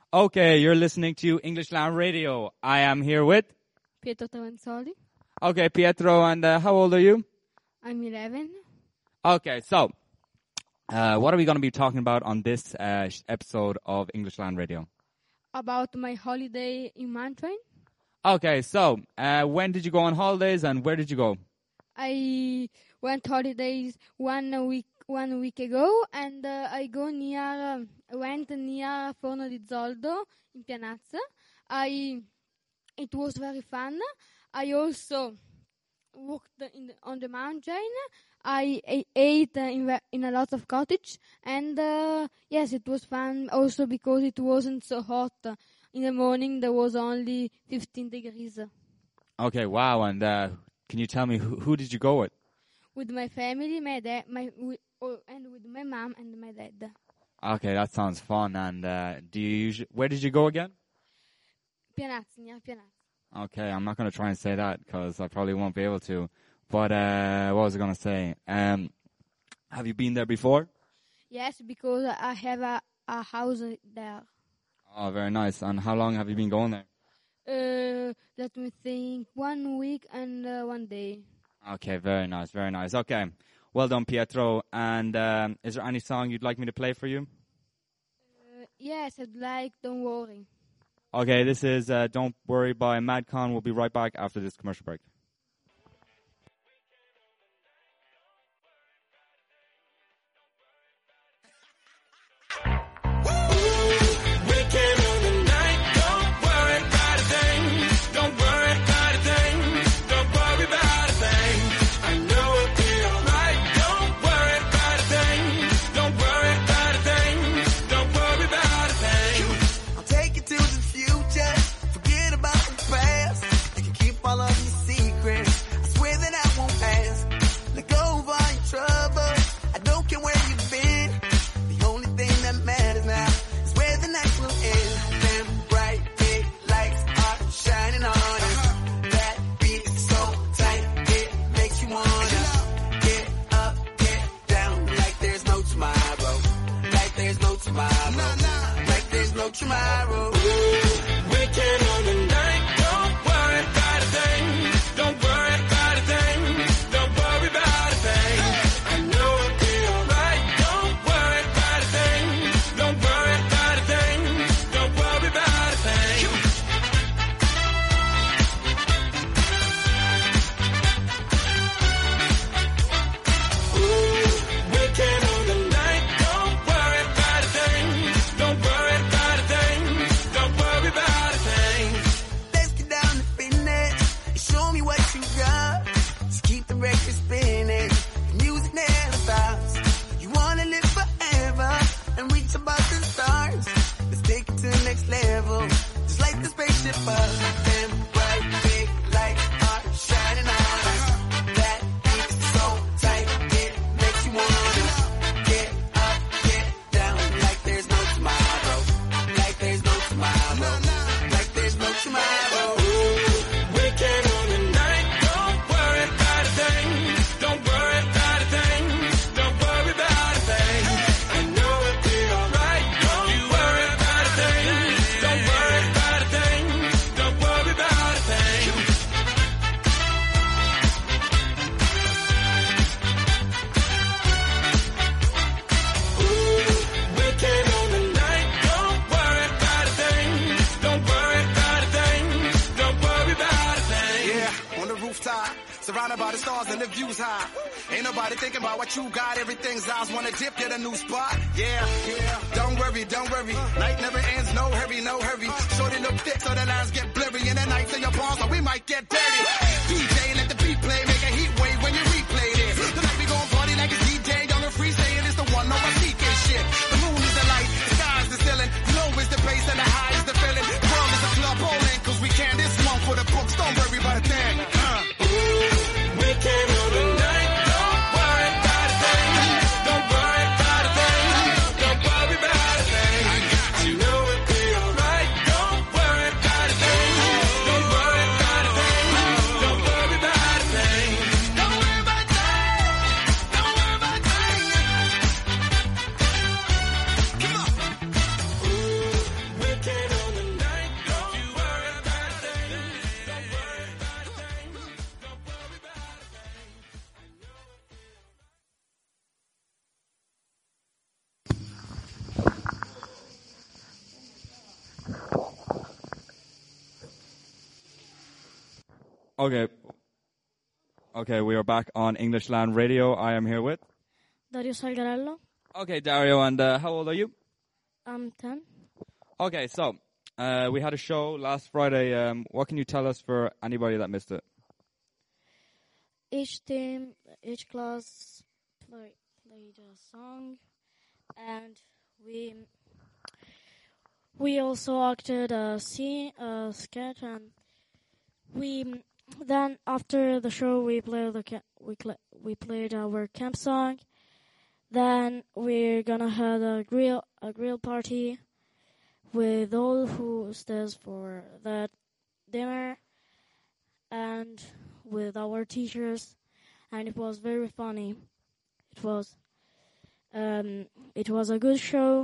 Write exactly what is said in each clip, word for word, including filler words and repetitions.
Okay, you're listening to English Land Radio. I am here with Pietro Tavanzoli. Okay, Pietro, and uh, how old are you? I'm eleven. Okay, so uh, what are we going to be talking about on this uh, episode of English Land Radio? About my holiday in Mannheim. Okay, so uh, when did you go on holidays and where did you go? I went holidays one week one week ago, and uh, I go near um, went near Forno di Zoldo in Pianazza. I it was very fun. I also walked in the, on the mountain. I, I ate uh, in in a lot of cottage, and uh, yes, it was fun. Also because it wasn't so hot. In the morning there was only fifteen degrees. Okay, wow. And uh, can you tell me who, who did you go with? With my family, my dad, my with, oh, and with my mom and my dad. Okay, that sounds fun. And uh, do you usually, where did you go again? Pianazza, near Pianazza. Okay, I'm not going to try and say that because I probably won't be able to. But uh, what was I going to say? Um, have you been there before? Yes, because I have a, a house there. Oh, very nice. And how long have you been going there? Uh, let me think. One week and uh, one day. Okay, very nice, very nice. Okay, well done, Pietro. And um, is there any song you'd like me to play for you? Uh, yes, I'd like Don't Worry. Okay, this is uh, Don't Worry by Madcon. We'll be right back after this commercial break. Tomorrow, weekend on the night. Don't worry about a thing. Don't worry about a thing. Don't worry about a thing. I know it'll be alright. Don't worry about a thing. Don't worry about a thing. Don't worry about a thing. Ooh, weekend on the night. Don't worry about a thing. Don't worry about a thing. Don't worry about a thing. Let's get down to business and show me what you got. Just keep the record spinning. The music never stops. You wanna live forever and reach above the stars. Let's take it to the next level. Just like the spaceship up. Them bright big lights are shining on us. That beat is so tight, it makes you wanna get up, get down like there's no tomorrow. Like there's no tomorrow. Like there's no tomorrow. Weekend on the night. Don't worry about a thing. Don't worry about a thing. Don't worry about a thing. I know it'll be alright. Don't worry about a thing. Don't worry about a thing. Don't worry about a thing. Weekend on the night. Don't worry about a thing. Don't worry about a thing. Don't worry about a thing. Yeah, on the rooftop, surrounded by the stars and the views high. Ain't nobody thinking about what you got. Everything's ours. Wanna dip, get a new spot. Yeah, yeah. Don't worry, don't worry. Night never ends. No hurry, no hurry. Shorty look thick, so the lines get blurry. And the nights in your palms, so we might get dirty. D J, let the beat play, make a heat wave when you replay this. Tonight we gon' party like it's D J on the free, saying it's the one on my C K shit. The moon is the light, the sky is the ceiling. Low is the bass and the high is the feeling. The world is a club bowling, cause we can this one for the books. Don't worry about a thing. Uh. Weekend on the night. Don't worry about a thing. Don't worry about a thing. Don't worry about a thing. I know it'll be alright. Don't worry about a thing. Don't worry about a thing. Don't worry about a thing. Okay. Okay, we are back on English Land Radio. I am here with. Dario Salgarello. Okay, Dario, and uh, how old are you? I'm ten. Okay, so uh, we had a show last Friday. Um, what can you tell us for anybody that missed it? Each team, each class play, played a song, and we we also acted a scene, a sketch, and we then after the show we played the ca- we cl- we played our camp song. Then we're gonna have a grill a grill party with all who stays for that dinner and with our teachers, and it was very funny. It was um it was a good show.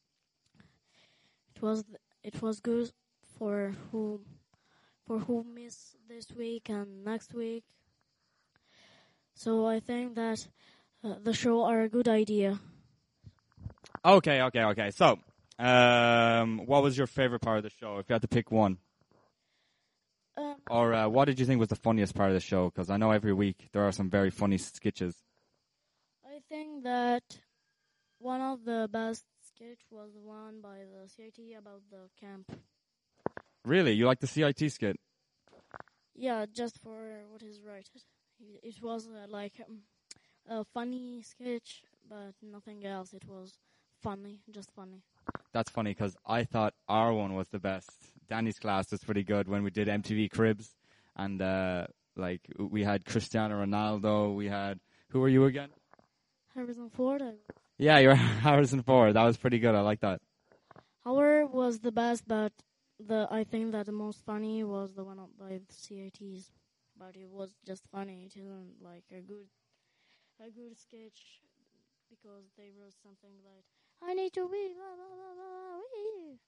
It was it was good for who for who missed this week and next week. So I think that uh, the show are a good idea. Okay, okay, okay. So, um, what was your favorite part of the show, if you had to pick one? Um, Or uh, what did you think was the funniest part of the show? Because I know every week there are some very funny sketches. I think that one of the best sketch was the one by the C I T about the camp. Really? You like the C I T skit? Yeah, just for what is right. It, it was uh, like um, a funny sketch, but nothing else. It was funny, just funny. That's funny because I thought our one was the best. Danny's class was pretty good when we did M T V Cribs, and uh, like we had Cristiano Ronaldo. We had who were you again? Harrison Ford. I, Yeah, you're Harrison Ford. That was pretty good. I like that. our was the best, but the I think that the most funny was the one by the C I Ts. But it was just funny. It isn't like a good, a good sketch because they wrote something like I need to be blah, blah, blah, blah, wee,"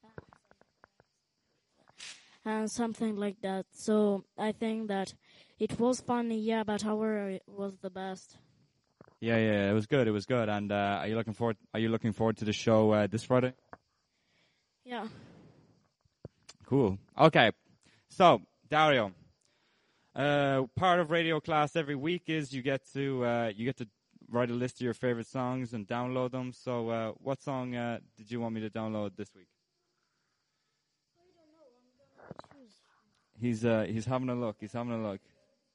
and something like that. So I think that it was funny, yeah, but our was the best. Yeah, yeah, it was good. It was good. And uh, are you looking forward? Are you looking forward to the show uh, this Friday? Yeah. Cool. Okay. So, Dario, uh, part of radio class every week is you get to uh, you get to write a list of your favorite songs and download them. So, uh, what song uh, did you want me to download this week? I don't know. I'm gonna choose. He's uh, he's having a look. He's having a look.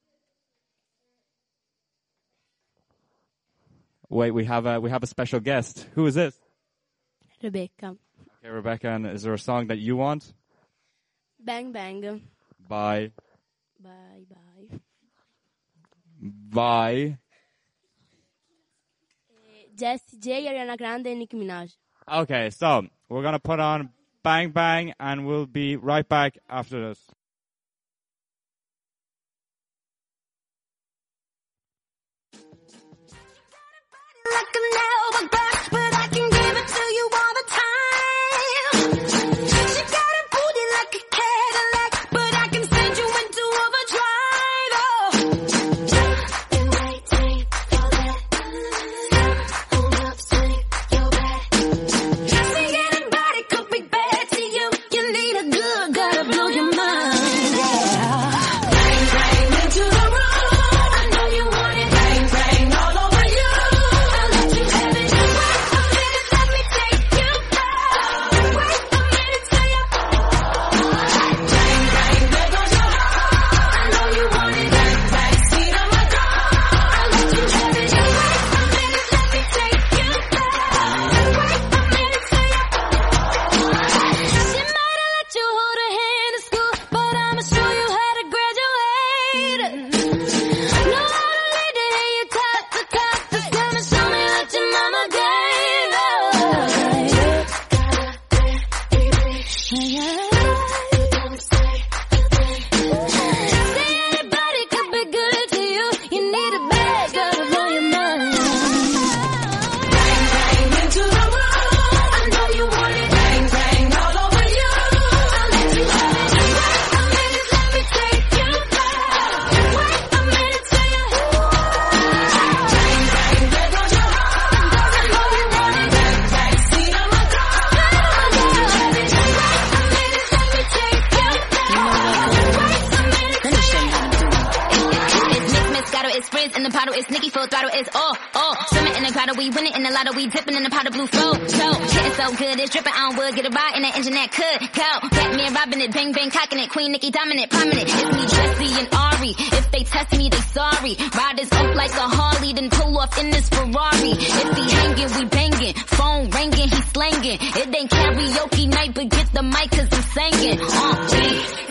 Wait, we have a we have a special guest. Who is this? Rebecca. Okay, Rebecca. And is there a song that you want? Bang bang. Bye. Bye bye. Bye. Jessie J, Ariana Grande, and Nicki Minaj. Okay, so we're gonna put on Bang Bang, and we'll be right back after this. Like a never got, but I can give it to you all the time. She got a booty like a Cadillac, but I can send you into overdrive. Oh, been waiting for that. Hold up, swing your back. See, anybody could be bad to you. You need a good, gotta blow your mind. Yeah. Bang, bang into the room. I know you want it. Bang, bang all over you. full throttle, it's all, all. Swimming in the grotto, we winning in the lotto, we dipping in the pot of blue flow. So, getting so good, it's dripping on wood, get a ride in that engine that could go. Batman robbing it, bang bang cocking it, Queen Nicki dominant, prominent. It's me, Jesse and Ari. If they test me, they sorry. Riders up like a Harley, then pull off in this Ferrari. If he hanging, we banging. Phone ringing, he slanging. It ain't karaoke night, but get the mic 'cause I'm singing. Uh,